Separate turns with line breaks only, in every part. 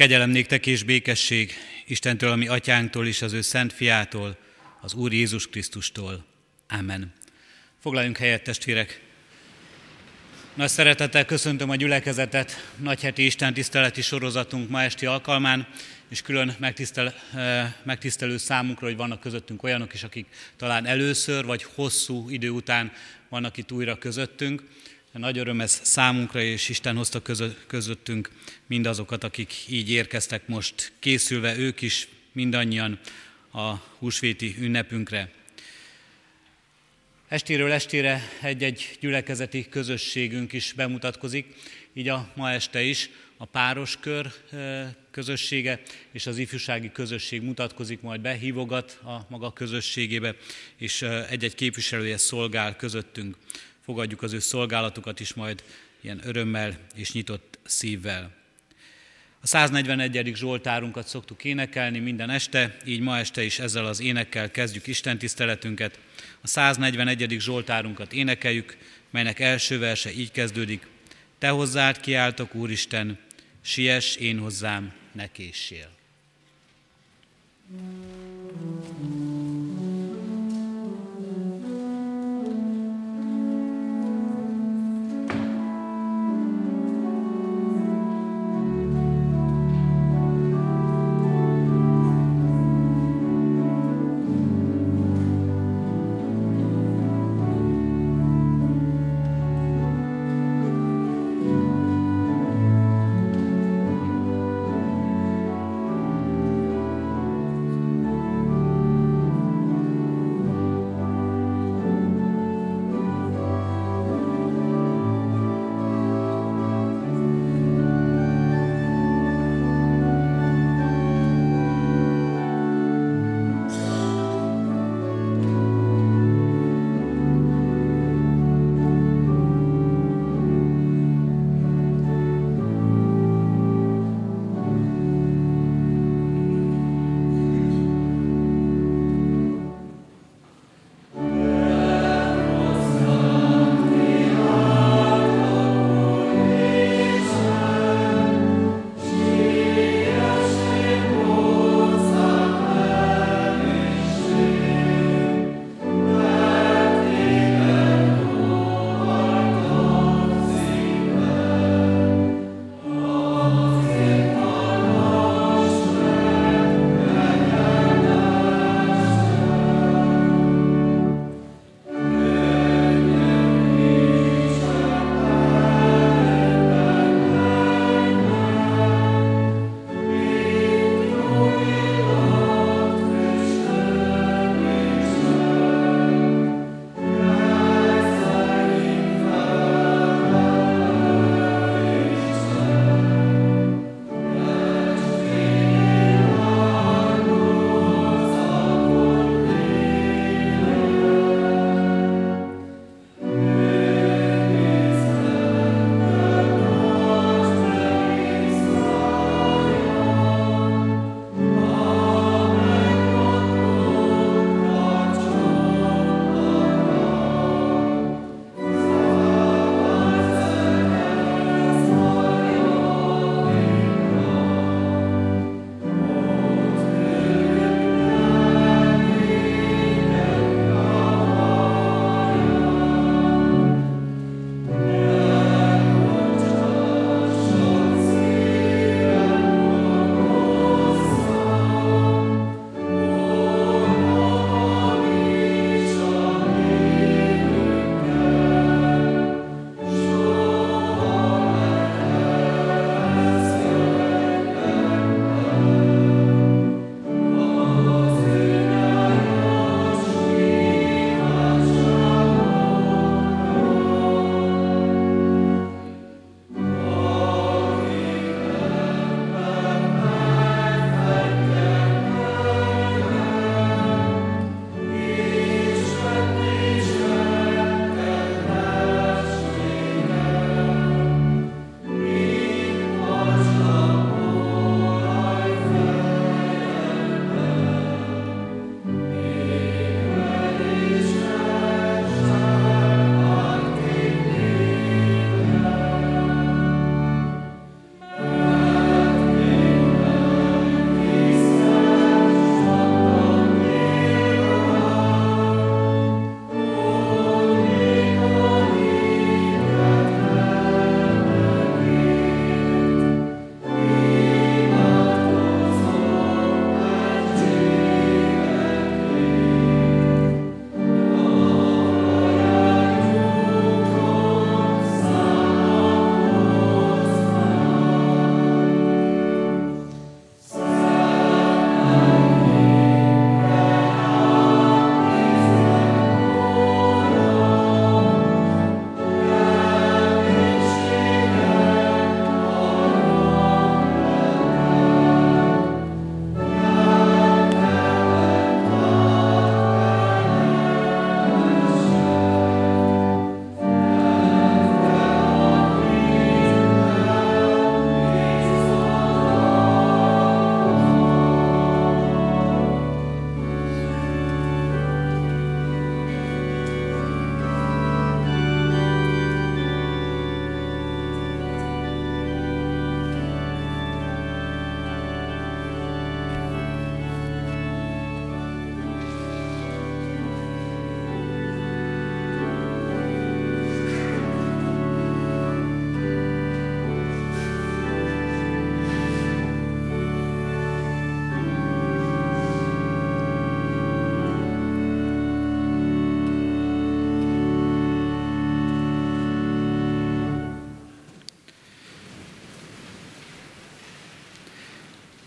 Kegyelem néktek és békesség Istentől, a mi atyánktól és az ő szent fiától, az Úr Jézus Krisztustól. Amen. Foglaljunk helyet, testvérek! Nagy szeretettel köszöntöm a gyülekezetet nagyheti istentiszteleti sorozatunk ma esti alkalmán, és külön megtisztelő számunkra, hogy vannak közöttünk olyanok is, akik talán először vagy hosszú idő után vannak itt újra közöttünk. Nagy öröm ez számunkra, és Isten hozta közöttünk mindazokat, akik így érkeztek most, készülve ők is mindannyian a húsvéti ünnepünkre. Estéről estére egy-egy gyülekezeti közösségünk is bemutatkozik, így a ma este is a pároskör közössége és az ifjúsági közösség mutatkozik majd be, hívogat a maga közösségébe, és egy-egy képviselője szolgál közöttünk. Fogadjuk az ő szolgálatukat is majd ilyen örömmel és nyitott szívvel. A 141. Zsoltárunkat szoktuk énekelni minden este, így ma este is ezzel az énekkel kezdjük istentiszteletünket. A 141. Zsoltárunkat énekeljük, melynek első verse így kezdődik: Te hozzád kiáltok, Úristen, siess én hozzám, ne késsél.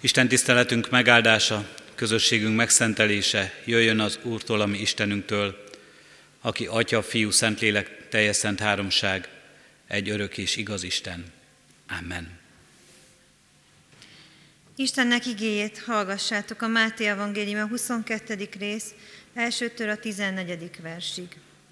Isten tiszteletünk megáldása, közösségünk megszentelése jöjjön az Úrtól, a mi Istenünktől, aki Atya, Fiú, Szentlélek, teljes szent háromság, egy örök és igaz Isten. Amen.
Istennek igéjét hallgassátok a Máté evangélium a 22. rész, 1-től a 14. versig.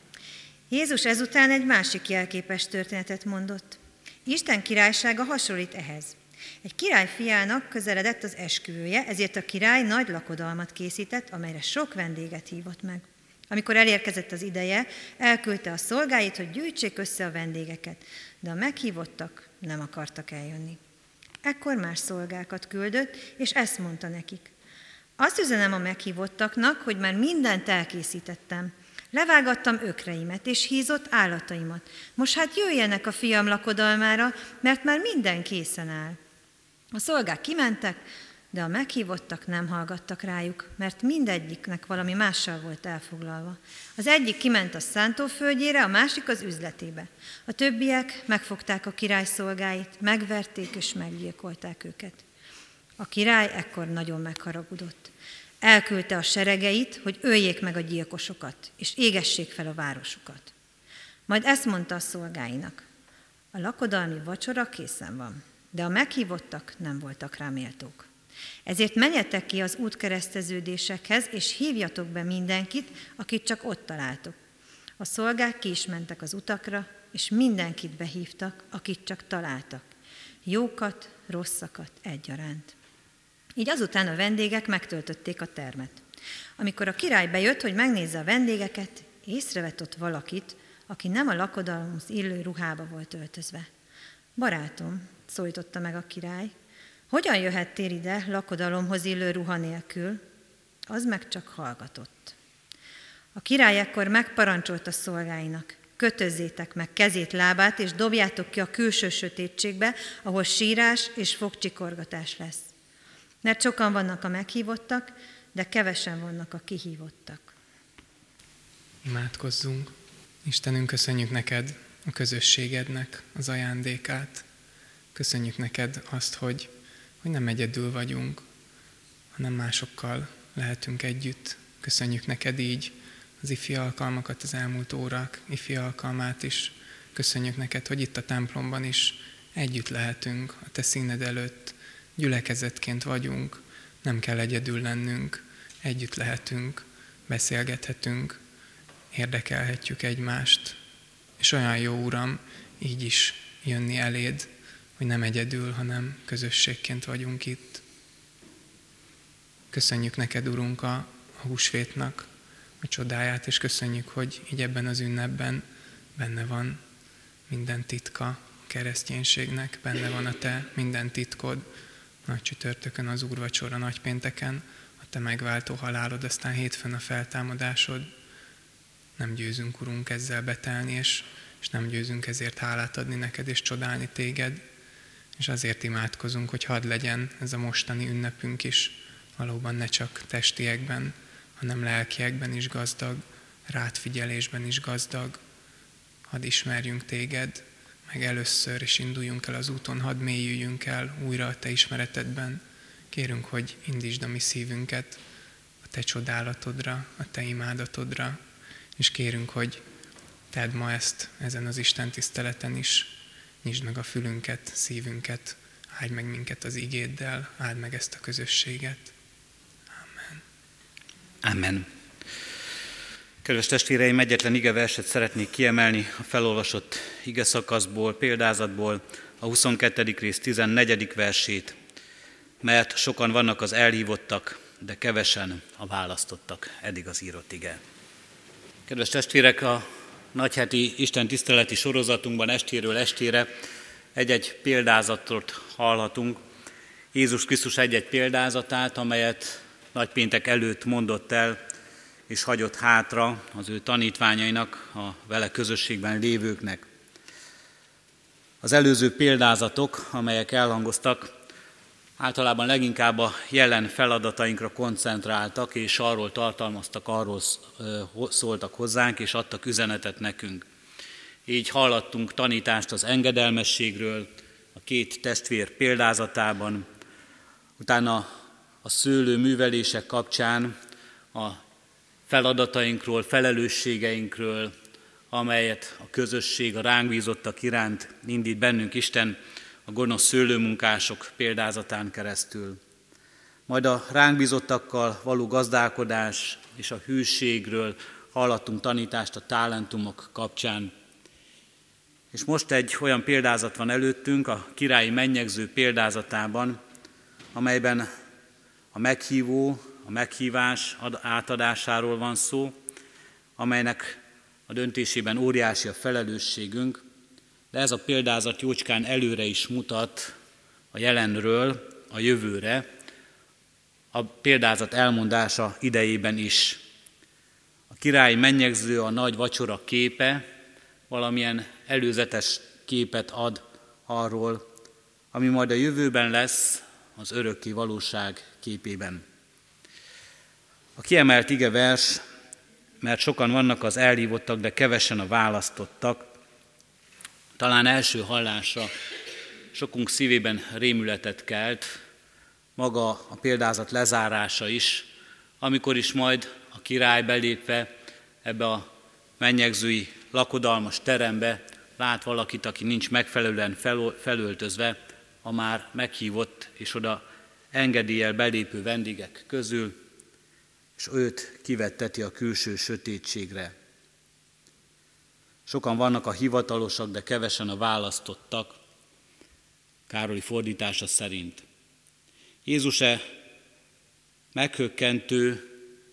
Jézus ezután egy másik jelképes történetet mondott. Isten királysága hasonlít ehhez. Egy király fiának közeledett az esküvője, ezért a király nagy lakodalmat készített, amelyre sok vendéget hívott meg. Amikor elérkezett az ideje, elküldte a szolgáit, hogy gyűjtsék össze a vendégeket, de a meghívottak nem akartak eljönni. Ekkor más szolgákat küldött, és ezt mondta nekik. Azt üzenem a meghívottaknak, hogy már mindent elkészítettem. Levágattam ökreimet és hízott állataimat. Most hát jöjjenek a fiam lakodalmára, mert már minden készen áll. A szolgák kimentek, de a meghívottak nem hallgattak rájuk, mert mindegyiknek valami mással volt elfoglalva. Az egyik kiment a szántóföldjére, a másik az üzletébe. A többiek megfogták a király szolgáit, megverték és meggyilkolták őket. A király ekkor nagyon megharagudott. Elküldte a seregeit, hogy öljék meg a gyilkosokat, és égessék fel a városukat. Majd ezt mondta a szolgáinak. A lakodalmi vacsora készen van, de a meghívottak nem voltak rá méltók. Ezért menjetek ki az útkereszteződésekhez, és hívjatok be mindenkit, akit csak ott találtok. A szolgák ki is mentek az utakra, és mindenkit behívtak, akit csak találtak. Jókat, rosszakat egyaránt. Így azután a vendégek megtöltötték a termet. Amikor a király bejött, hogy megnézze a vendégeket, észrevett ott valakit, aki nem a lakodalomhoz illő ruhába volt öltözve. Barátom, szólította meg a király, hogyan jöhettél ide lakodalomhoz illő ruha nélkül? Az meg csak hallgatott. A király ekkor megparancsolta szolgáinak, kötözzétek meg kezét, lábát, és dobjátok ki a külső sötétségbe, ahol sírás és fogcsikorgatás lesz. Mert sokan vannak a meghívottak, de kevesen vannak a kihívottak.
Imádkozzunk. Istenünk, köszönjük neked a közösségednek az ajándékát. Köszönjük neked azt, hogy nem egyedül vagyunk, hanem másokkal lehetünk együtt. Köszönjük neked így az ifi alkalmakat, az elmúlt órák ifi alkalmát is. Köszönjük neked, hogy itt a templomban is együtt lehetünk a te színed előtt. Gyülekezetként vagyunk, nem kell egyedül lennünk, együtt lehetünk, beszélgethetünk, érdekelhetjük egymást. És olyan jó, Uram, így is jönni eléd, hogy nem egyedül, hanem közösségként vagyunk itt. Köszönjük neked, Urunk, a húsvétnak a csodáját, és köszönjük, hogy így ebben az ünnepben benne van minden titka a kereszténységnek, benne van a te minden titkod, nagy csütörtökön az úrvacsora, nagypénteken a te megváltó halálod, aztán hétfőn a feltámadásod. Nem győzünk, Urunk, ezzel betelni, és nem győzünk ezért hálát adni neked, és csodálni téged. És azért imádkozunk, hogy hadd legyen ez a mostani ünnepünk is valóban ne csak testiekben, hanem lelkiekben is gazdag, rád figyelésben is gazdag. Hadd ismerjünk téged, meg először, és induljunk el az úton, hadd mélyüljünk el újra a te ismeretedben. Kérünk, hogy indítsd a mi szívünket a te csodálatodra, a te imádatodra, és kérünk, hogy tedd ma ezt ezen az Isten tiszteleten is. Nyisd meg a fülünket, szívünket, áld meg minket az igéddel, áld meg ezt a közösséget. Amen.
Amen. Kedves testvéreim, egyetlen igeverset szeretnék kiemelni a felolvasott igeszakaszból, példázatból, a 22. rész 14. versét, mert sokan vannak az elhívottak, de kevesen a választottak. Eddig az írott ige. Kedves testvérek, a nagyheti Isten tiszteleti sorozatunkban estéről estére egy-egy példázatot hallhatunk. Jézus Krisztus egy-egy példázatát, amelyet nagypéntek előtt mondott el, és hagyott hátra az ő tanítványainak, a vele közösségben lévőknek. Az előző példázatok, amelyek elhangoztak, általában leginkább a jelen feladatainkra koncentráltak, és arról tartalmaztak, arról szóltak hozzánk, és adtak üzenetet nekünk. Így hallottunk tanítást az engedelmességről, a két testvér példázatában, Utána a szőlő művelések kapcsán a feladatainkról, felelősségeinkről, amelyet a közösség, a ránk bízottak iránt indít bennünk Isten a gonosz szőlőmunkások példázatán keresztül. Majd a ránk bízottakkal való gazdálkodás és a hűségről hallottunk tanítást a talentumok kapcsán. És most egy olyan példázat van előttünk a királyi mennyegző példázatában, amelyben a meghívó, a meghívás átadásáról van szó, amelynek a döntésében óriási a felelősségünk, de ez a példázat jócskán előre is mutat a jelenről a jövőre, a példázat elmondása idejében is. A királyi mennyegző, a nagy vacsora képe valamilyen előzetes képet ad arról, ami majd a jövőben lesz az örökké valóság képében. A kiemelt igevers, mert sokan vannak az elhívottak, de kevesen a választottak, talán első hallásra sokunk szívében rémületet kelt, maga a példázat lezárása is, amikor is majd a király belépve ebbe a mennyegzői lakodalmas terembe lát valakit, aki nincs megfelelően felöltözve a már meghívott és oda engedéllyel belépő vendégek közül, és őt kivetteti a külső sötétségre. Sokan vannak a hivatalosak, de kevesen a választottak, Károli fordítása szerint. Jézus-e meghökkentő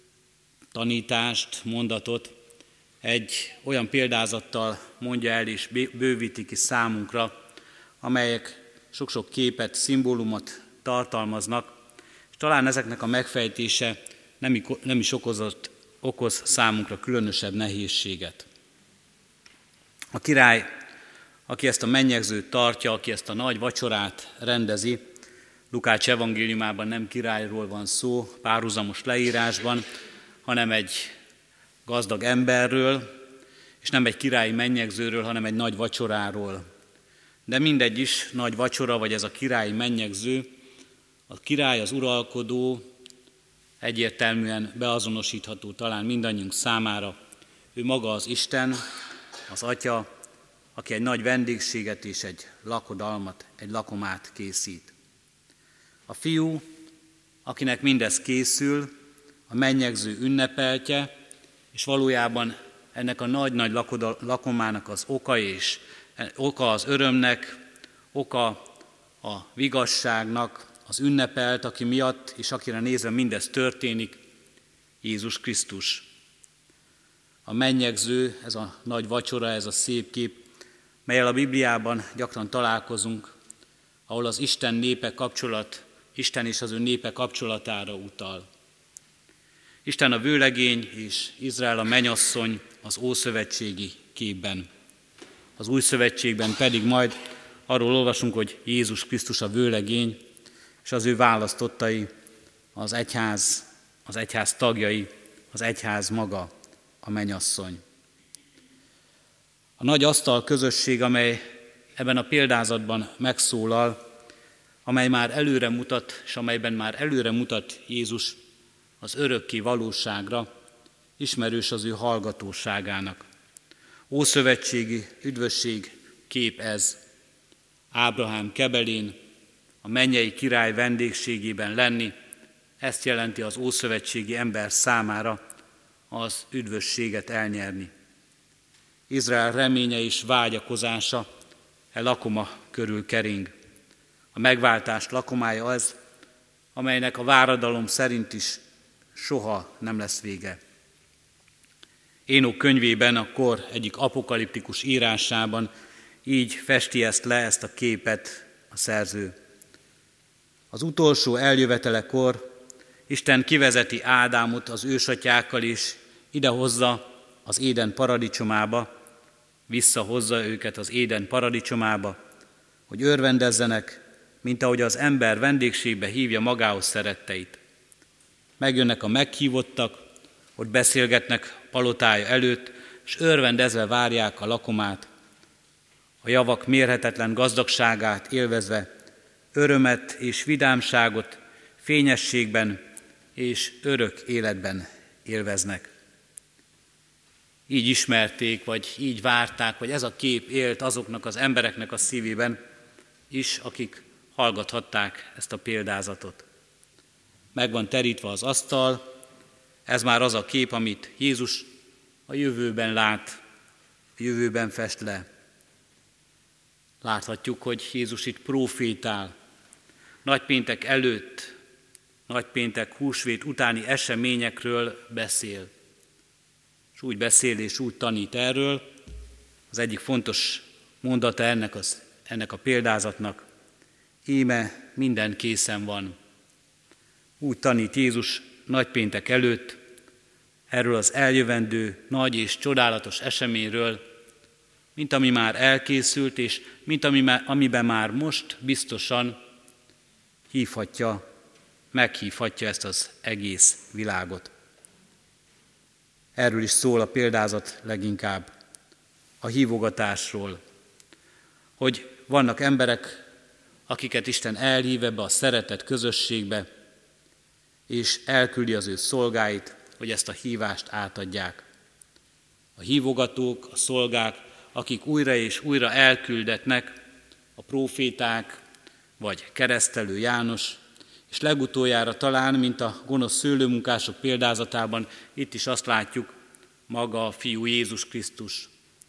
tanítást, mondatot egy olyan példázattal mondja el és bővíti ki számunkra, amelyek sok-sok képet, szimbólumot tartalmaznak, és talán ezeknek a megfejtése nem is okoz számunkra különösebb nehézséget. A király, aki ezt a mennyegzőt tartja, aki ezt a nagy vacsorát rendezi, Lukács evangéliumában nem királyról van szó párhuzamos leírásban, hanem egy gazdag emberről, és nem egy királyi mennyegzőről, hanem egy nagy vacsoráról. De mindegy is, nagy vacsora, vagy ez a királyi mennyegző, a király, az uralkodó egyértelműen beazonosítható talán mindannyiunk számára. Ő maga az Isten, az Atya, aki egy nagy vendégséget és egy lakodalmat, egy lakomát készít. A fiú, akinek mindez készül, a mennyegző ünnepeltje, és valójában ennek a nagy-nagy lakomának az oka az örömnek, oka a vigasságnak, az ünnepelt, aki miatt és akire nézve mindez történik, Jézus Krisztus. A mennyegző, ez a nagy vacsora, ez a szép kép, melyel a Bibliában gyakran találkozunk, ahol az Isten és az ő népe kapcsolatára utal. Isten a vőlegény és Izrael a mennyasszony az ószövetségi képben. Az új szövetségben pedig majd arról olvasunk, hogy Jézus Krisztus a vőlegény, és az ő választottai, az egyház tagjai, az egyház maga, a mennyasszony. A nagy asztal közösség, amely ebben a példázatban megszólal, amely már előre mutat, és amelyben már előre mutat Jézus az örökké valóságra, ismerős az ő hallgatóságának. Ószövetségi üdvösség kép ez. Ábrahám kebelén, a mennyei király vendégségében lenni, ezt jelenti az ószövetségi ember számára az üdvösséget elnyerni. Izrael reménye és vágyakozása lakoma körül kering. A megváltás lakomája az, amelynek a váradalom szerint is soha nem lesz vége. Énok könyvében, a kor egyik apokaliptikus írásában így festi ezt a képet a szerző. Az utolsó eljövetelekor Isten kivezeti Ádámot az ősatyákkal is, idehozza az Éden paradicsomába, visszahozza őket az Éden paradicsomába, hogy örvendezzenek, mint ahogy az ember vendégségbe hívja magához szeretteit. Megjönnek a meghívottak, hogy beszélgetnek palotája előtt, és örvendezve várják a lakomát, a javak mérhetetlen gazdagságát élvezve, örömet és vidámságot fényességben és örök életben élveznek. Így ismerték, vagy így várták, vagy ez a kép élt azoknak az embereknek a szívében is, akik hallgathatták ezt a példázatot. Meg van terítve az asztal, ez már az a kép, amit Jézus a jövőben lát, a jövőben fest le. Láthatjuk, hogy Jézus itt profétál. Nagypéntek előtt, nagypéntek húsvét utáni eseményekről beszél. És úgy beszél és úgy tanít erről. Az egyik fontos mondata ennek a példázatnak: íme minden készen van. Úgy tanít Jézus nagypéntek előtt erről az eljövendő nagy és csodálatos eseményről, mint ami már elkészült, és mint amiben már most biztosan meghívhatja ezt az egész világot. Erről is szól a példázat leginkább, a hívogatásról, hogy vannak emberek, akiket Isten elhív ebbe a szeretet közösségbe, és elküldi az ő szolgáit, hogy ezt a hívást átadják. A hívogatók, a szolgák, akik újra és újra elküldetnek, a próféták, vagy keresztelő János, és legutoljára talán, mint a gonosz szőlőmunkások példázatában, itt is azt látjuk, maga a Fiú Jézus Krisztus,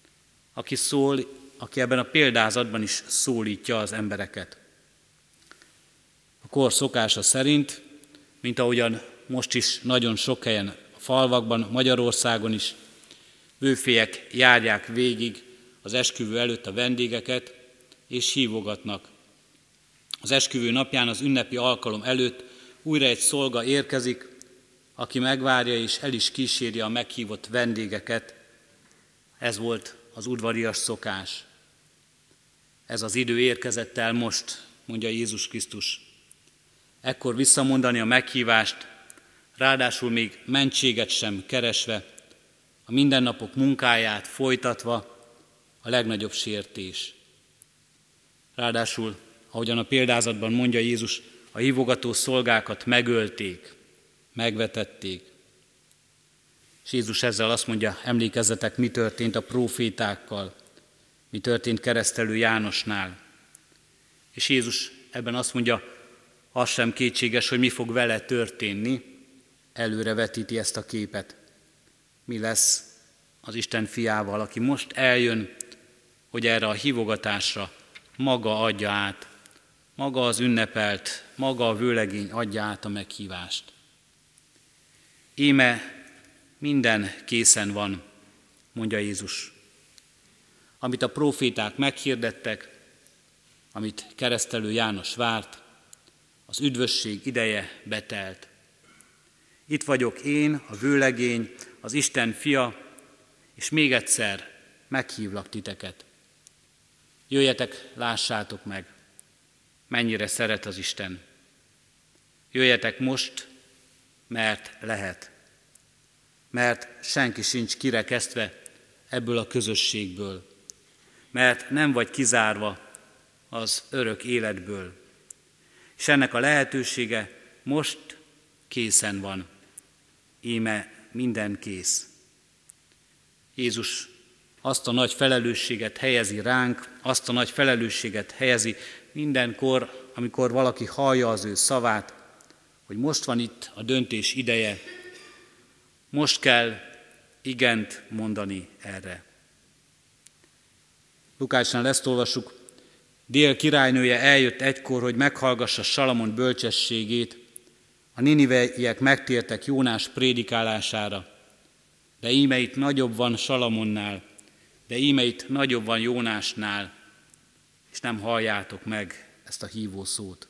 aki ebben a példázatban is szólítja az embereket. A kor szokása szerint, mint ahogyan most is nagyon sok helyen, a falvakban, Magyarországon is, bőfélyek járják végig az esküvő előtt a vendégeket, és hívogatnak. Az esküvő napján, az ünnepi alkalom előtt újra egy szolga érkezik, aki megvárja és el is kíséri a meghívott vendégeket. Ez volt az udvarias szokás. Ez az idő érkezett el most, mondja Jézus Krisztus. Ekkor visszamondani a meghívást, ráadásul még mentséget sem keresve, a mindennapok munkáját folytatva, a legnagyobb sértés. Ráadásul, ahogyan a példázatban mondja Jézus, a hívogató szolgákat megölték, megvetették. És Jézus ezzel azt mondja, emlékezzetek, mi történt a prófétákkal, mi történt keresztelő Jánosnál. És Jézus ebben azt mondja, az sem kétséges, hogy mi fog vele történni, előrevetíti ezt a képet. Mi lesz az Isten fiával, aki most eljön, hogy erre a hívogatásra maga adja át, maga az ünnepelt, maga a vőlegény adja át a meghívást. Íme minden készen van, mondja Jézus. Amit a próféták meghirdettek, amit keresztelő János várt, az üdvösség ideje betelt. Itt vagyok én, a vőlegény, az Isten fia, és még egyszer meghívlak titeket. Jöjjetek, lássátok meg, mennyire szeret az Isten. Jöjjetek most, mert lehet. Mert senki sincs kirekesztve ebből a közösségből. Mert nem vagy kizárva az örök életből. És ennek a lehetősége most készen van. Íme minden kész. Jézus azt a nagy felelősséget helyezi ránk, azt a nagy felelősséget helyezi mindenkor, amikor valaki hallja az ő szavát, hogy most van itt a döntés ideje, most kell igent mondani erre. Lukácsnál ezt olvassuk, Dél királynője eljött egykor, hogy meghallgassa Salamon bölcsességét, a niniveiek megtértek Jónás prédikálására, de íme itt nagyobb van Salamonnál, de íme itt nagyobb van Jónásnál, és nem halljátok meg ezt a hívó szót.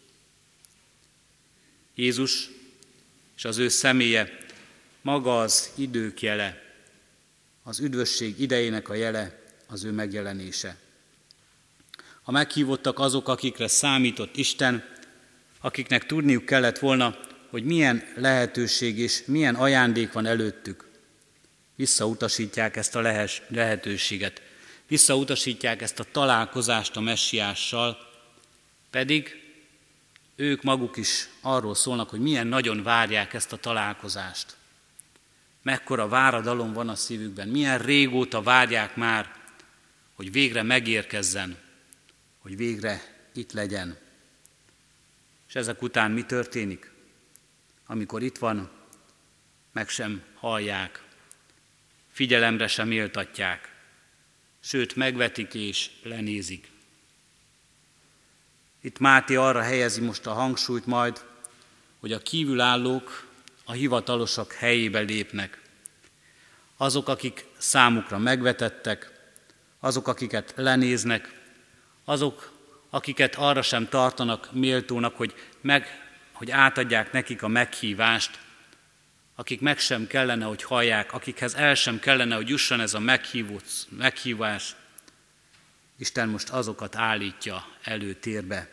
Jézus és az ő személye maga az idők jele, az üdvösség idejének a jele, az ő megjelenése. A meghívottak azok, akikre számított Isten, akiknek tudniuk kellett volna, hogy milyen lehetőség és milyen ajándék van előttük. Visszautasítják ezt a lehetőséget, visszautasítják ezt a találkozást a messiással, pedig ők maguk is arról szólnak, hogy milyen nagyon várják ezt a találkozást. Mekkora váradalom van a szívükben, milyen régóta várják már, hogy végre megérkezzen, hogy végre itt legyen. És ezek után mi történik? Amikor itt van, meg sem hallják, figyelemre sem méltatják, sőt megvetik és lenézik. Itt Máté arra helyezi most a hangsúlyt majd, hogy a kívülállók a hivatalosok helyébe lépnek. Azok, akik számukra megvetettek, azok, akiket lenéznek, azok, akiket arra sem tartanak méltónak, hogy átadják nekik a meghívást, akik meg sem kellene, hogy hallják, akikhez el sem kellene, hogy jusson ez a meghívás. Isten most azokat állítja előtérbe.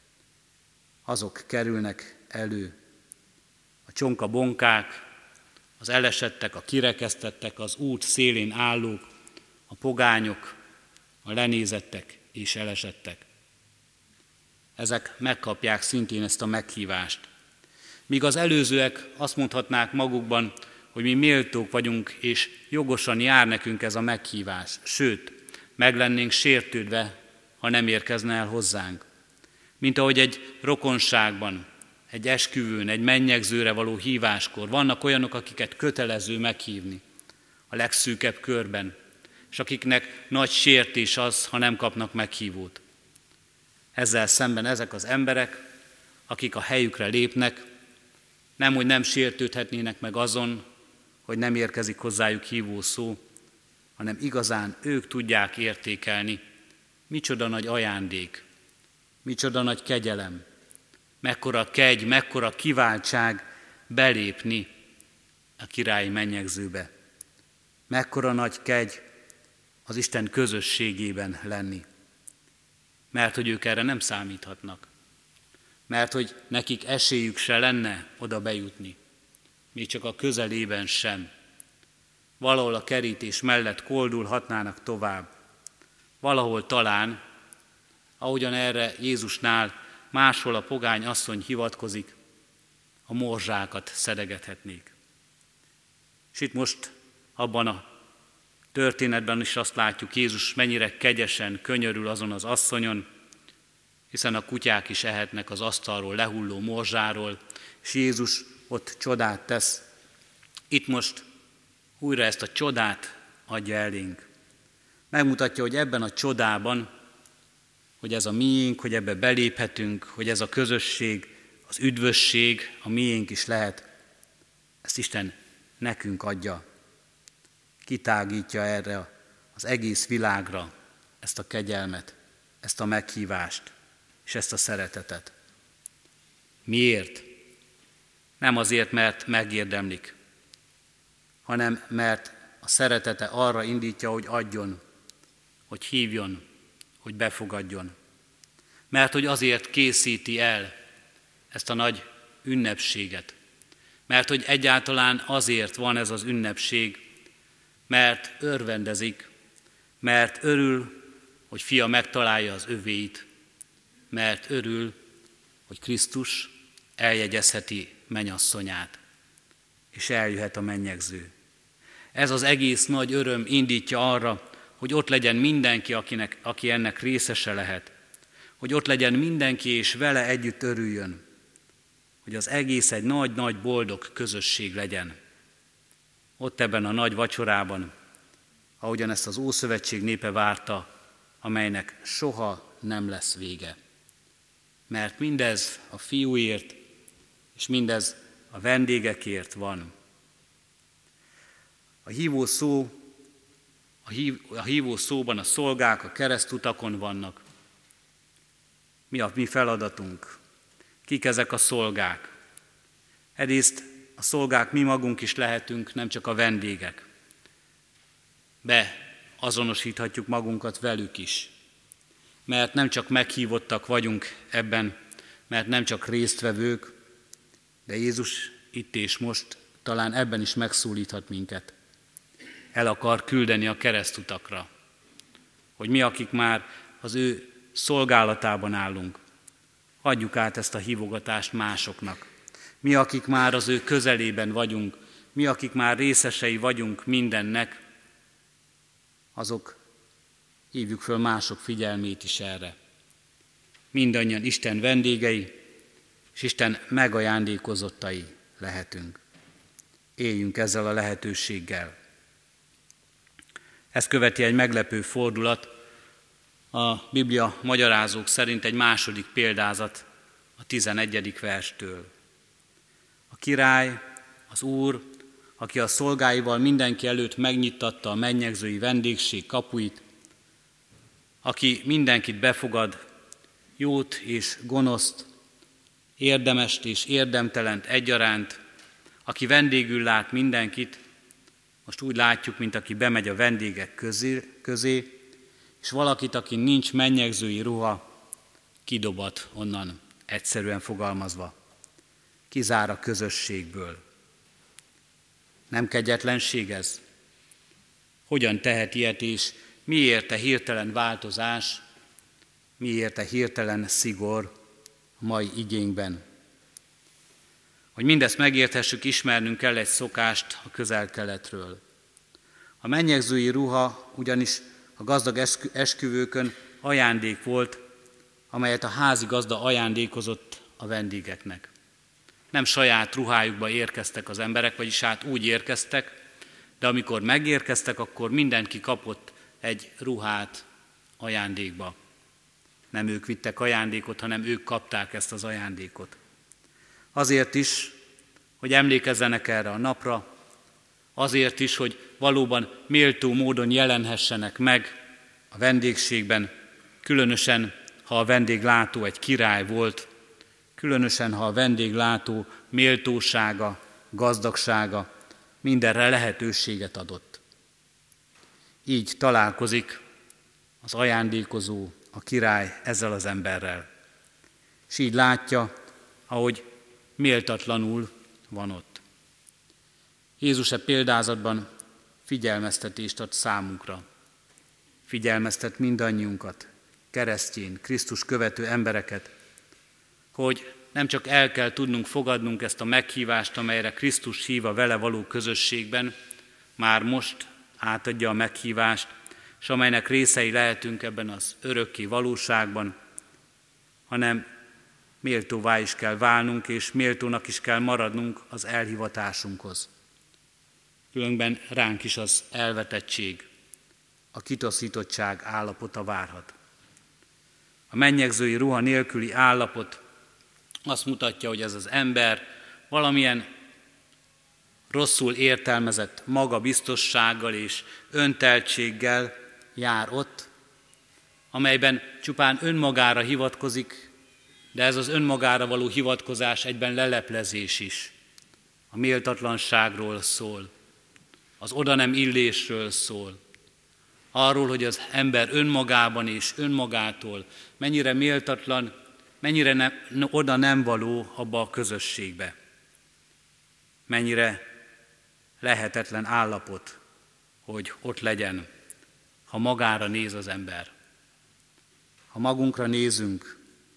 Azok kerülnek elő. A csonka-bonkák, az elesettek, a kirekesztettek, az út szélén állók, a pogányok, a lenézettek és elesettek. Ezek megkapják szintén ezt a meghívást. Míg az előzőek azt mondhatnák magukban, hogy mi méltók vagyunk, és jogosan jár nekünk ez a meghívás. Sőt, meg lennénk sértődve, ha nem érkezne el hozzánk. Mint ahogy egy rokonságban, egy esküvőn, egy mennyegzőre való híváskor vannak olyanok, akiket kötelező meghívni a legszűkebb körben, és akiknek nagy sértés az, ha nem kapnak meghívót. Ezzel szemben ezek az emberek, akik a helyükre lépnek, nemhogy nem sértődhetnének meg azon, hogy nem érkezik hozzájuk hívó szó, hanem igazán ők tudják értékelni, micsoda nagy ajándék, micsoda nagy kegyelem, mekkora kegy, mekkora kiváltság belépni a királyi mennyegzőbe. Mekkora nagy kegy az Isten közösségében lenni. Mert hogy ők erre nem számíthatnak. Mert hogy nekik esélyük se lenne oda bejutni. Még csak a közelében sem. Valahol a kerítés mellett koldulhatnának tovább. Valahol talán, ahogyan erre Jézusnál máshol a pogány asszony hivatkozik, a morzsákat szedegethetnék. És itt most abban a történetben is azt látjuk, Jézus mennyire kegyesen könyörül azon az asszonyon, hiszen a kutyák is ehetnek az asztalról lehulló morzsáról, és Jézus ott csodát tesz. Itt most újra ezt a csodát adja elénk. Megmutatja, hogy ebben a csodában, hogy ez a miénk, hogy ebbe beléphetünk, hogy ez a közösség, az üdvösség a miénk is lehet. Ezt Isten nekünk adja. Kitágítja erre az egész világra ezt a kegyelmet, ezt a meghívást és ezt a szeretetet. Miért? Nem azért, mert megérdemlik, hanem mert a szeretete arra indítja, hogy adjon, hogy hívjon, hogy befogadjon. Mert hogy azért készíti el ezt a nagy ünnepséget. Mert hogy egyáltalán azért van ez az ünnepség, mert örvendezik, mert örül, hogy fia megtalálja az övéit, mert örül, hogy Krisztus eljegyezheti mennyasszonyát, és eljöhet a mennyegző. Ez az egész nagy öröm indítja arra, hogy ott legyen mindenki, aki ennek részese lehet, hogy ott legyen mindenki, és vele együtt örüljön, hogy az egész egy nagy-nagy boldog közösség legyen. Ott ebben a nagy vacsorában, ahogyan ezt az Ószövetség népe várta, amelynek soha nem lesz vége. Mert mindez a fiúért, és mindez a vendégekért van. A hívó szóban a szolgák a keresztutakon vannak. Mi a mi feladatunk? Kik ezek a szolgák? Egyrészt a szolgák mi magunk is lehetünk, nem csak a vendégek. Beazonosíthatjuk magunkat velük is. Mert nem csak meghívottak vagyunk ebben, mert nem csak résztvevők, de Jézus itt és most talán ebben is megszólíthat minket. El akar küldeni a keresztutakra, hogy mi, akik már az ő szolgálatában állunk, Adjuk át ezt a hívogatást másoknak. Mi, akik már az ő közelében vagyunk, mi, akik már részesei vagyunk mindennek, azok hívjuk föl mások figyelmét is erre. Mindannyian Isten vendégei, és Isten megajándékozottai lehetünk. Éljünk ezzel a lehetőséggel. Ezt követi egy meglepő fordulat, a Biblia magyarázók szerint egy második példázat a 11. verstől. A király, az úr, aki a szolgáival mindenki előtt megnyitatta a mennyegzői vendégség kapuit, aki mindenkit befogad, jót és gonoszt, érdemest és érdemtelent egyaránt, aki vendégül lát mindenkit, most úgy látjuk, mint aki bemegy a vendégek közé, és valakit, aki nincs mennyegzői ruha, kidobat onnan, egyszerűen fogalmazva. Kizár a közösségből. Nem kegyetlenség ez? Hogyan tehet ilyet, és miért a hirtelen változás, miért a hirtelen szigor a mai igényben? Hogy mindezt megérthessük, ismernünk kell egy szokást a Közel-Keletről. A mennyegzői ruha ugyanis a gazdag esküvőkön ajándék volt, amelyet a házigazda ajándékozott a vendégeknek. Nem saját ruhájukba érkeztek az emberek, vagyis hát úgy érkeztek, de amikor megérkeztek, akkor mindenki kapott egy ruhát ajándékba. Nem ők vittek ajándékot, hanem ők kapták ezt az ajándékot. Azért is, hogy emlékezzenek erre a napra, azért is, hogy valóban méltó módon jelenhessenek meg a vendégségben, különösen, ha a vendéglátó egy király volt, különösen, ha a vendéglátó méltósága, gazdagsága mindenre lehetőséget adott. Így találkozik az ajándékozó, a király ezzel az emberrel. És így látja, ahogy méltatlanul van ott. Jézus e példázatban figyelmeztetést ad számunkra. Figyelmeztet mindannyiunkat, keresztény, Krisztus követő embereket, hogy nem csak el kell tudnunk fogadnunk ezt a meghívást, amelyre Krisztus hív a vele való közösségben, már most átadja a meghívást, és amelynek részei lehetünk ebben az örökké valóságban, hanem méltóvá is kell válnunk, és méltónak is kell maradnunk az elhivatásunkhoz. Különben ránk is az elvetettség, a kitaszítottság állapota várhat. A mennyegzői ruha nélküli állapot azt mutatja, hogy ez az ember valamilyen rosszul értelmezett magabiztossággal és önteltséggel jár ott, amelyben csupán önmagára hivatkozik, de ez az önmagára való hivatkozás egyben leleplezés is. A méltatlanságról szól, az oda nem illésről szól, arról, hogy az ember önmagában és önmagától mennyire méltatlan, mennyire oda nem való abba a közösségbe. Mennyire lehetetlen állapot, hogy ott legyen, ha magára néz az ember. Ha magunkra nézünk,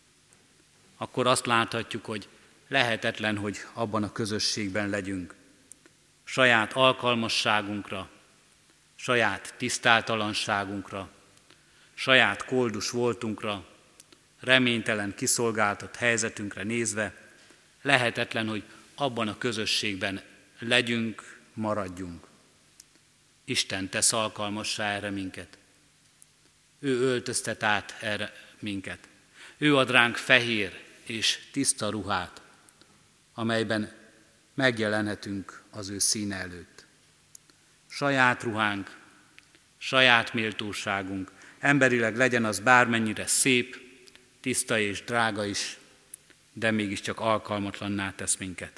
akkor azt láthatjuk, hogy lehetetlen, hogy abban a közösségben legyünk. Saját alkalmasságunkra, saját tisztátalanságunkra, saját koldus voltunkra, reménytelen kiszolgáltat helyzetünkre nézve, lehetetlen, hogy abban a közösségben legyünk, maradjunk. Isten tesz alkalmassá erre minket. Ő öltöztet át erre minket. Ő ad ránk fehér és tiszta ruhát, amelyben megjelenhetünk az ő színe előtt. Saját ruhánk, saját méltóságunk, emberileg legyen az bármennyire szép, tiszta és drága is, de mégiscsak alkalmatlanná tesz minket.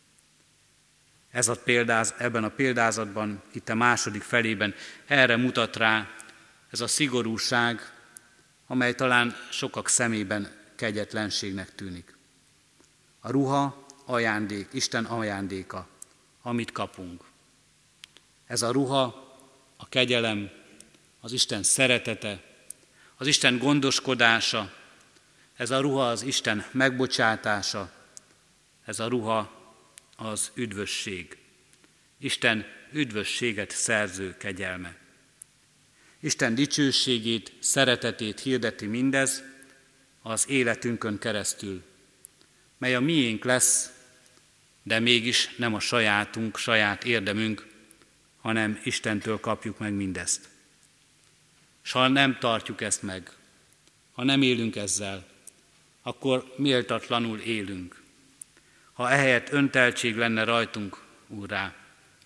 Ebben a példázatban, itt a második felében erre mutat rá ez a szigorúság, amely talán sokak szemében kegyetlenségnek tűnik. A ruha ajándék, Isten ajándéka, amit kapunk. Ez a ruha, a kegyelem, az Isten szeretete, az Isten gondoskodása, Ez a ruha az Isten megbocsátása, ez a ruha az üdvösség. Isten üdvösséget szerző kegyelme. Isten dicsőségét, szeretetét hirdeti mindez az életünkön keresztül, mely a miénk lesz, de mégis nem a sajátunk, saját érdemünk, hanem Istentől kapjuk meg mindezt. S ha nem tartjuk ezt meg, ha nem élünk ezzel, akkor méltatlanul élünk. Ha ehelyett önteltség lenne rajtunk, Úrrá,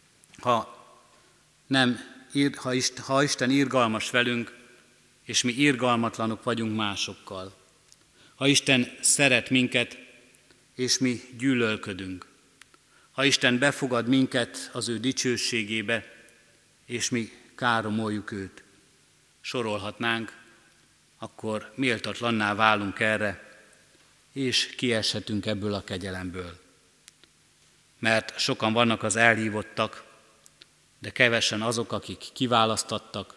ha Isten irgalmas velünk, és mi irgalmatlanok vagyunk másokkal, ha Isten szeret minket, és mi gyűlölködünk, ha Isten befogad minket az ő dicsőségébe, és mi káromoljuk őt, sorolhatnánk, akkor méltatlanná válunk erre, és kieshetünk ebből a kegyelemből. Mert sokan vannak az elhívottak, de kevesen azok, akik kiválasztattak,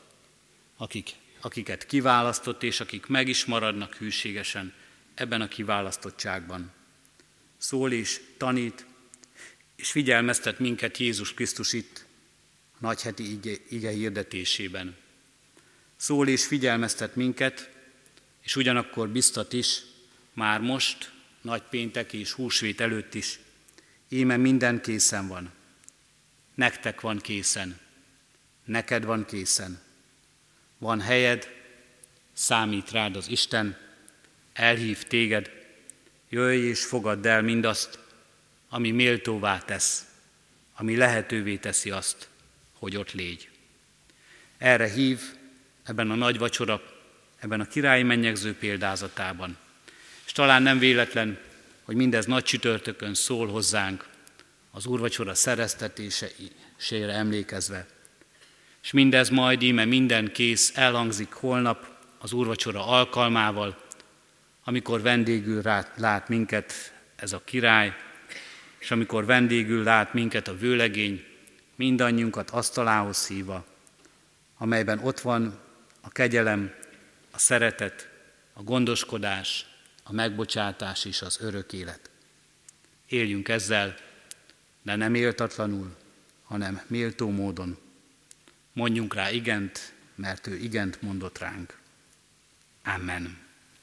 akiket kiválasztott, és akik meg is maradnak hűségesen ebben a kiválasztottságban. Szól és tanít, és figyelmeztet minket Jézus Krisztus itt, a nagyheti ige hirdetésében. Szól és figyelmeztet minket, és ugyanakkor biztat is, már most, nagypéntek és húsvét előtt is, íme minden készen van. Nektek van készen, neked van készen. Van helyed, számít rád az Isten, elhív téged, jöjj és fogadd el mindazt, ami méltóvá tesz, ami lehetővé teszi azt, hogy ott légy. Erre hív ebben a nagy vacsora, ebben a királyi mennyegző példázatában. És talán nem véletlen, hogy mindez nagy csütörtökön szól hozzánk, az úrvacsora szereztetésére emlékezve. És mindez majd íme minden kész elhangzik holnap az úrvacsora alkalmával, amikor vendégül lát minket ez a király, és amikor vendégül lát minket a vőlegény, mindannyiunkat asztalához hívva, amelyben ott van a kegyelem, a szeretet, a gondoskodás, a megbocsátás és az örök élet. Éljünk ezzel, de nem éltatlanul, hanem méltó módon. Mondjunk rá igent, mert ő igent mondott ránk. Amen.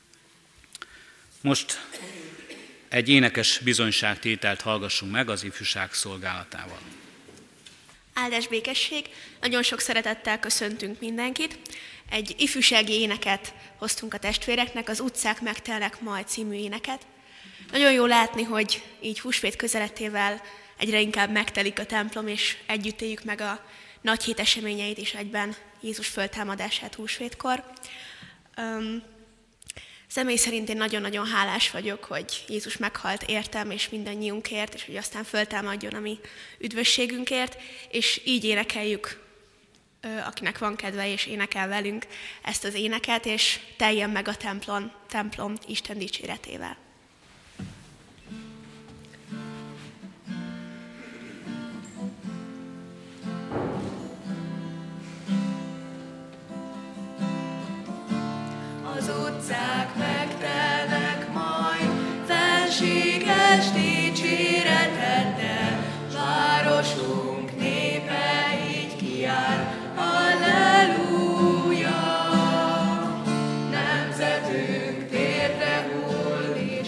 Most egy énekes bizonyságtételt hallgassunk meg az ifjúság szolgálatával.
Áldás békesség, nagyon sok szeretettel köszöntünk mindenkit. Egy ifjúsági éneket hoztunk a testvéreknek, az Utcák megtelnek majd című éneket. Nagyon jó látni, hogy így húsvét közeletével egyre inkább megtelik a templom, és együtt éljük meg a nagy hét eseményeit is egyben, Jézus föltámadását húsvétkor. Személy szerint én nagyon-nagyon hálás vagyok, hogy Jézus meghalt értem és mindannyiunkért, és hogy aztán föltámadjon a mi üdvösségünkért, és így énekeljük, akinek van kedve és énekel velünk ezt az éneket, és teljen meg a templom Isten dicséretével.
Az utcák megtelnek majd felséges dicséreteddel, városunk népe így kiáll, halleluja! Nemzetünk térdre hull és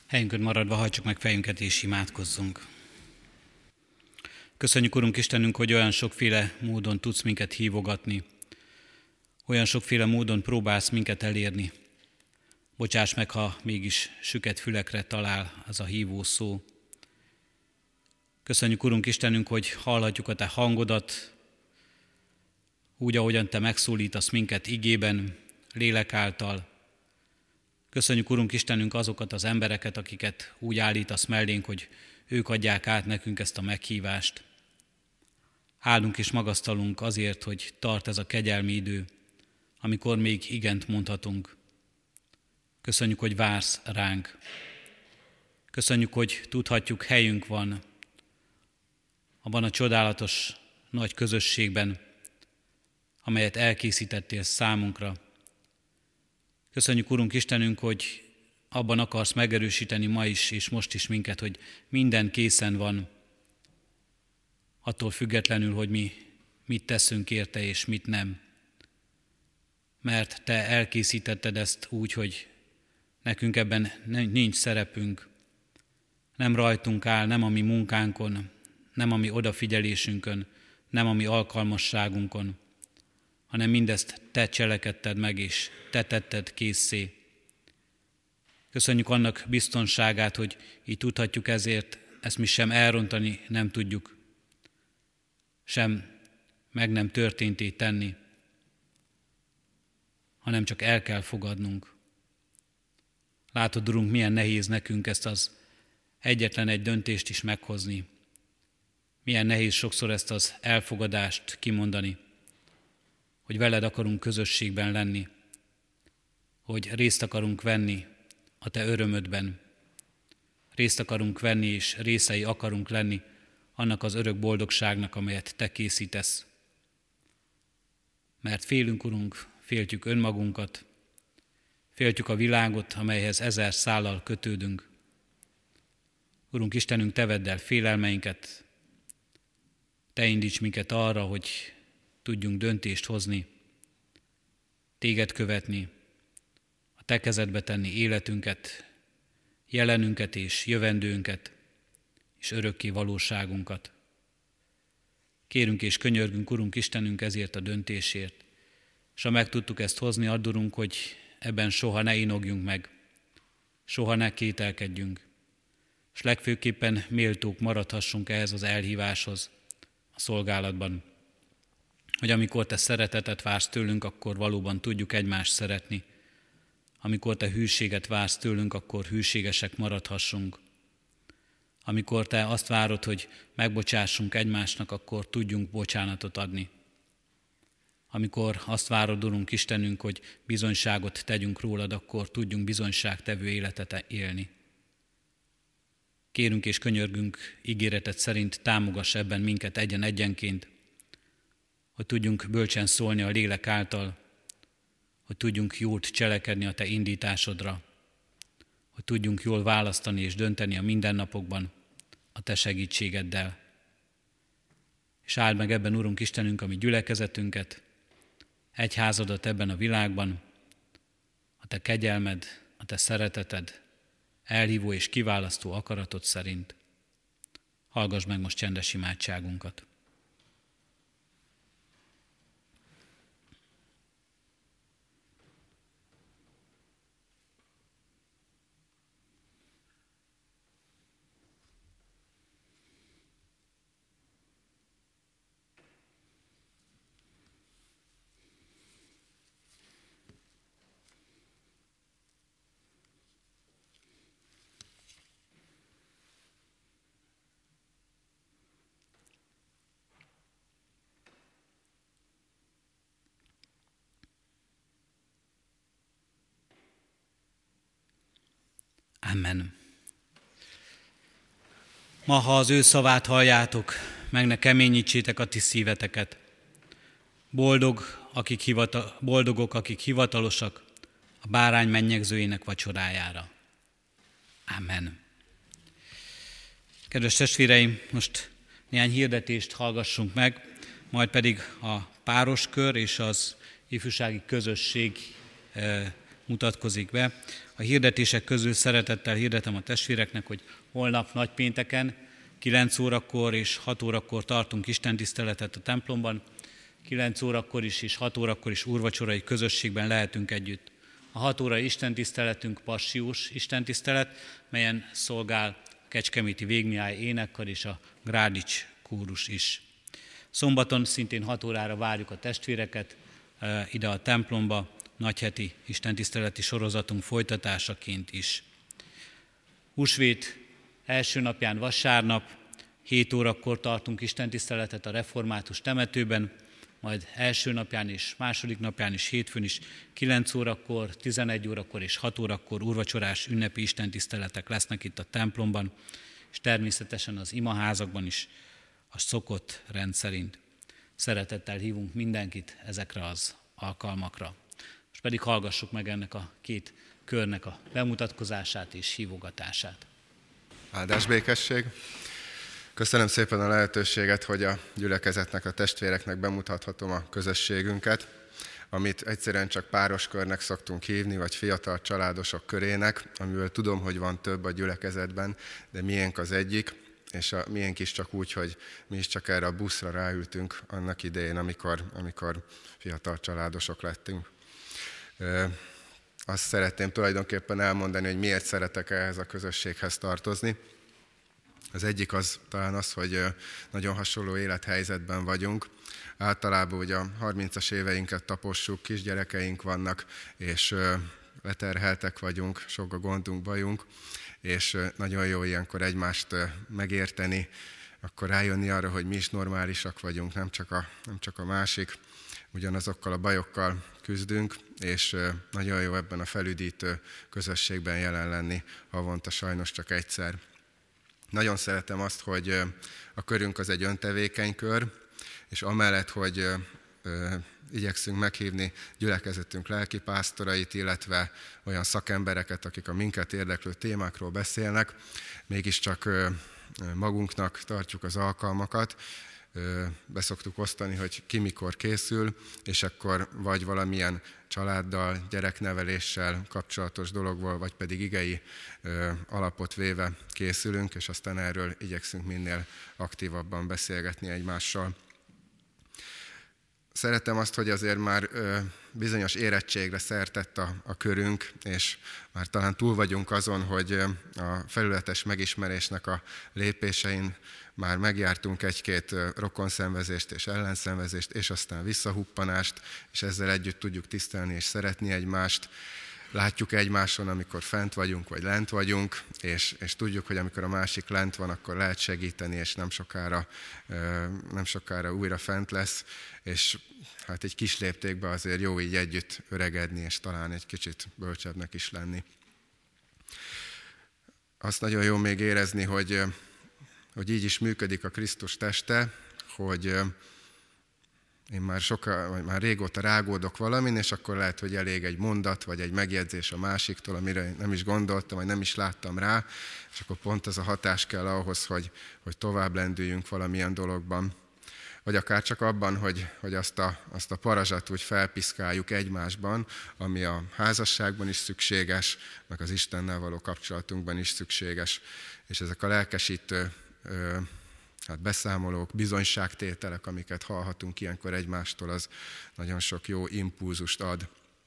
Helyünkön maradva hajtsuk meg fejünket és imádkozzunk. Köszönjük, Urunk Istenünk, hogy olyan sokféle módon tudsz minket hívogatni, olyan sokféle módon próbálsz minket elérni. Bocsáss meg, ha mégis süket fülekre talál az a hívó szó. Köszönjük, Urunk Istenünk, hogy hallhatjuk a Te hangodat, úgy, ahogyan Te megszólítasz minket igében, lélek által. Köszönjük, Urunk Istenünk, azokat az embereket, akiket úgy állítasz mellénk, hogy ők adják át nekünk ezt a meghívást. Áldunk és magasztalunk azért, hogy tart ez a kegyelmi idő, amikor még igent mondhatunk. Köszönjük, hogy vársz ránk. Köszönjük, hogy tudhatjuk, helyünk van abban a csodálatos nagy közösségben, amelyet elkészítettél számunkra. Köszönjük, Urunk Istenünk, hogy abban akarsz megerősíteni ma is és most is minket, hogy minden készen van, attól függetlenül, hogy mi mit teszünk érte és mit nem. Mert Te elkészítetted ezt úgy, hogy nekünk ebben nincs szerepünk, nem rajtunk áll, nem a mi munkánkon, nem a mi odafigyelésünkön, nem a mi alkalmasságunkon, hanem mindezt Te cselekedted meg, és Te tetted készé. Köszönjük annak biztonságát, hogy így tudhatjuk ezért, ezt mi sem elrontani nem tudjuk, sem meg nem történté tenni, hanem csak el kell fogadnunk. Látod, Urunk, milyen nehéz nekünk ezt az egyetlen egy döntést is meghozni. Milyen nehéz sokszor ezt az elfogadást kimondani, hogy veled akarunk közösségben lenni, hogy részt akarunk venni a Te örömödben, részt akarunk venni és részei akarunk lenni annak az örök boldogságnak, amelyet Te készítesz. Mert félünk, Urunk, féltjük önmagunkat, féltjük a világot, amelyhez 1000 szállal kötődünk. Urunk Istenünk, Te vedd el félelmeinket, Te indíts minket arra, hogy tudjunk döntést hozni, Téged követni, a Te kezedbe tenni életünket, jelenünket és jövendőnket, és örökké valóságunkat. Kérünk és könyörgünk, Urunk Istenünk, ezért a döntésért, és ha meg tudtuk ezt hozni, add, Urunk, hogy ebben soha ne inogjunk meg, soha ne kételkedjünk, és legfőképpen méltók maradhassunk ehhez az elhíváshoz a szolgálatban, hogy amikor Te szeretetet vársz tőlünk, akkor valóban tudjuk egymást szeretni. Amikor Te hűséget vársz tőlünk, akkor hűségesek maradhassunk. Amikor Te azt várod, hogy megbocsássunk egymásnak, akkor tudjunk bocsánatot adni. Amikor azt várod, Urunk Istenünk, hogy bizonyságot tegyünk rólad, akkor tudjunk bizonyságtevő életet élni. Kérünk és könyörgünk, ígéreted szerint támogass ebben minket egyenként, hogy tudjunk bölcsen szólni a lélek által, hogy tudjunk jót cselekedni a Te indításodra, hogy tudjunk jól választani és dönteni a mindennapokban a Te segítségeddel. És áld meg ebben, Urunk Istenünk, a mi gyülekezetünket, egyházadat ebben a világban, a Te kegyelmed, a Te szereteted, elhívó és kiválasztó akaratod szerint. Hallgass meg most csendes imádságunkat. Amen. Ma, ha az ő szavát halljátok, meg ne keményítsétek a ti szíveteket. Boldogok, akik hivatalosak a bárány mennyegzőjének vacsorájára. Amen. Kedves testvéreim, most néhány hirdetést hallgassunk meg, majd pedig a pároskör és az ifjúsági közösség mutatkozik be. A hirdetések közül szeretettel hirdetem a testvéreknek, hogy holnap nagypénteken 9 órakor és 6 órakor tartunk istentiszteletet a templomban. 9 órakor is és 6 órakor is úrvacsorai közösségben lehetünk együtt. A 6 órai istentiszteletünk passiós istentisztelet, melyen szolgál a Kecskeméti Végmihály énekkar és a Grádics kórus is. Szombaton szintén 6 órára várjuk a testvéreket ide a templomba, nagyheti istentiszteleti sorozatunk folytatásaként is. Húsvét első napján vasárnap 7 órakor tartunk istentiszteletet a református temetőben, majd első napján és második napján is, hétfőn is 9 órakor, 11 órakor és 6 órakor úrvacsorás ünnepi istentiszteletek lesznek itt a templomban, és természetesen az imaházakban is a szokott rend szerint. Szeretettel hívunk mindenkit ezekre az alkalmakra. Most pedig hallgassuk meg ennek a két körnek a bemutatkozását és hívogatását.
Áldás békesség! Köszönöm szépen a lehetőséget, hogy a gyülekezetnek, a testvéreknek bemutathatom a közösségünket, amit egyszerűen csak pároskörnek szoktunk hívni, vagy fiatal családosok körének, amivel tudom, hogy van több a gyülekezetben, de miénk az egyik, és a miénk is csak úgy, hogy mi is csak erre a buszra ráültünk annak idején, amikor fiatal családosok lettünk. Azt szeretném tulajdonképpen elmondani, hogy miért szeretek ehhez a közösséghez tartozni. Az egyik az talán az, hogy nagyon hasonló élethelyzetben vagyunk. Általában ugye a 30-as éveinket tapossuk, kisgyerekeink vannak, és leterheltek vagyunk, sok a gondunk, bajunk, és nagyon jó ilyenkor egymást megérteni, akkor rájönni arra, hogy mi is normálisak vagyunk, nem csak a másik, ugyanazokkal a bajokkal küzdünk, és nagyon jó ebben a felüdítő közösségben jelen lenni, havonta sajnos csak egyszer. Nagyon szeretem azt, hogy a körünk az egy öntevékeny kör, és amellett, hogy igyekszünk meghívni gyülekezetünk lelkipásztorait, illetve olyan szakembereket, akik a minket érdeklő témákról beszélnek, mégiscsak magunknak tartjuk az alkalmakat, beszoktuk osztani, hogy ki mikor készül, és akkor vagy valamilyen családdal, gyerekneveléssel kapcsolatos dologból, vagy pedig igei alapot véve készülünk, és aztán erről igyekszünk minél aktívabban beszélgetni egymással. Szeretem azt, hogy azért már bizonyos érettségre szert tett a körünk, és már talán túl vagyunk azon, hogy a felületes megismerésnek a lépésein már megjártunk egy-két rokonszenvezést és ellenszenvezést, és aztán visszahuppanást, és ezzel együtt tudjuk tisztelni és szeretni egymást. Látjuk egymáson, amikor fent vagyunk, vagy lent vagyunk, és tudjuk, hogy amikor a másik lent van, akkor lehet segíteni, és nem sokára újra fent lesz, és hát egy kis léptékben azért jó így együtt öregedni, és talán egy kicsit bölcsebbnek is lenni. Azt nagyon jó még érezni, hogy így is működik a Krisztus teste, hogy én már régóta rágódok valamin, és akkor lehet, hogy elég egy mondat, vagy egy megjegyzés a másiktól, amire nem is gondoltam, vagy nem is láttam rá, és akkor pont az a hatás kell ahhoz, hogy tovább lendüljünk valamilyen dologban. Vagy akár csak abban, hogy azt a parazsat úgy felpiszkáljuk egymásban, ami a házasságban is szükséges, meg az Istennel való kapcsolatunkban is szükséges. És ezek a lelkesítő beszámolók, bizonyságtételek, amiket hallhatunk ilyenkor egymástól, az nagyon sok jó impulzust ad.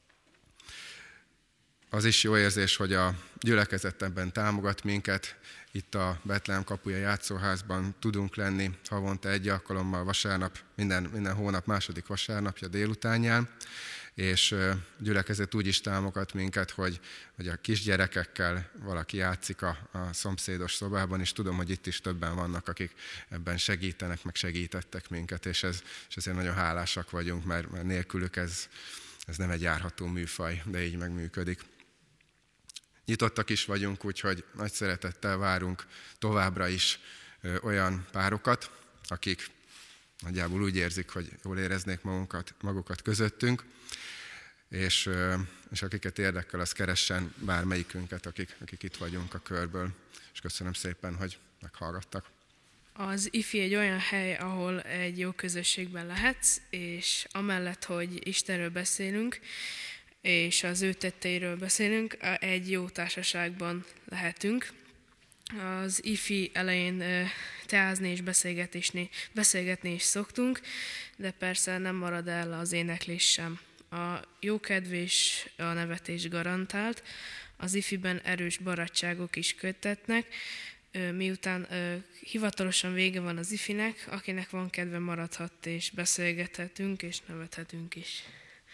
Az is jó érzés, hogy a gyülekezet ebben támogat minket. Itt a Betlehem kapuja játszóházban tudunk lenni havonta egy alkalommal vasárnap, minden hónap második vasárnapja délutánján, és gyülekezet úgy is támogat minket, hogy a kisgyerekekkel valaki játszik a szomszédos szobában, és tudom, hogy itt is többen vannak, akik ebben segítenek, meg segítettek minket, és ezért nagyon hálásak vagyunk, mert nélkülük ez nem egy járható műfaj, de így megműködik. Nyitottak is vagyunk, úgyhogy nagy szeretettel várunk továbbra is olyan párokat, akik nagyjából úgy érzik, hogy jól éreznék magukat közöttünk, és akiket érdekel, az keressen bármelyikünket, akik itt vagyunk a körből. És köszönöm szépen, hogy meghallgattak.
Az IFI egy olyan hely, ahol egy jó közösségben lehetsz, és amellett, hogy Istenről beszélünk, és az ő tetteiről beszélünk, egy jó társaságban lehetünk. Az ifi elején teázni és beszélgetni is szoktunk, de persze nem marad el az éneklés sem. A jókedv és a nevetés garantált, az ifiben erős barátságok is köttetnek, miután hivatalosan vége van az ifinek, akinek van kedve maradhat, és beszélgethetünk, és nevethetünk is.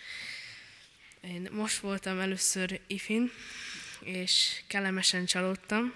Én most voltam először ifin, és kellemesen csalódtam.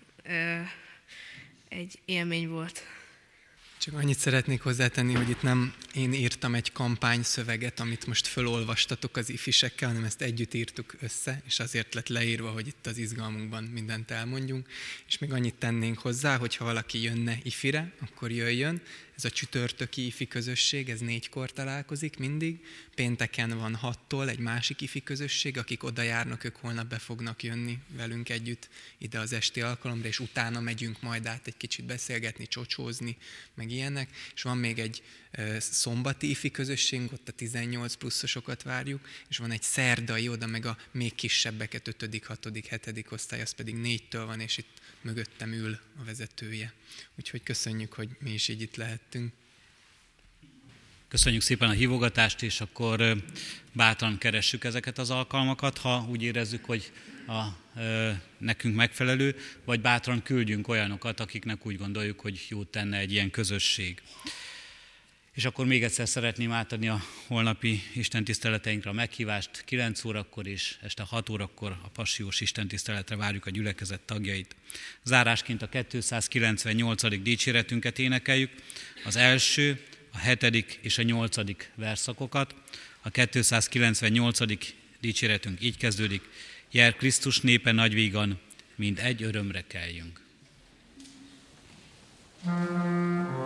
Egy élmény volt.
Csak annyit szeretnék hozzátenni, hogy itt nem én írtam egy kampányszöveget, amit most fölolvastatok az ifisekkel, hanem ezt együtt írtuk össze, és azért lett leírva, hogy itt az izgalmunkban mindent elmondjunk. És még annyit tennénk hozzá, hogy ha valaki jönne ifire, akkor jöjjön. Ez a csütörtöki ifi közösség, ez 4-kor találkozik mindig. Pénteken van 6-tól egy másik ifi közösség, akik oda járnak, ők holnap be fognak jönni velünk együtt ide az esti alkalomra, és utána megyünk majd át egy kicsit beszélgetni, csocsózni, meg ilyenek. És van még egy szombati ifi közösségünk, ott a 18 pluszosokat várjuk, és van egy szerdai, oda meg a még kisebbeket, 5., 6., 7. osztály, az pedig 4-től van, és itt mögöttem ül a vezetője. Úgyhogy köszönjük, hogy mi is így itt lehettünk.
Köszönjük szépen a hívogatást, és akkor bátran keressük ezeket az alkalmakat, ha úgy érezzük, hogy nekünk megfelelő, vagy bátran küldjünk olyanokat, akiknek úgy gondoljuk, hogy jót tenne egy ilyen közösség. És akkor még egyszer szeretném átadni a holnapi istentiszteleteinkre a meghívást. 9 órakor és este 6 órakor a passiós istentiszteletre várjuk a gyülekezet tagjait. Zárásként a 298. dicséretünket énekeljük, az első, a 7. és a 8. verszakokat. A 298. dicséretünk így kezdődik: Jel Krisztus népe nagyvígan, mind egy örömre keljünk.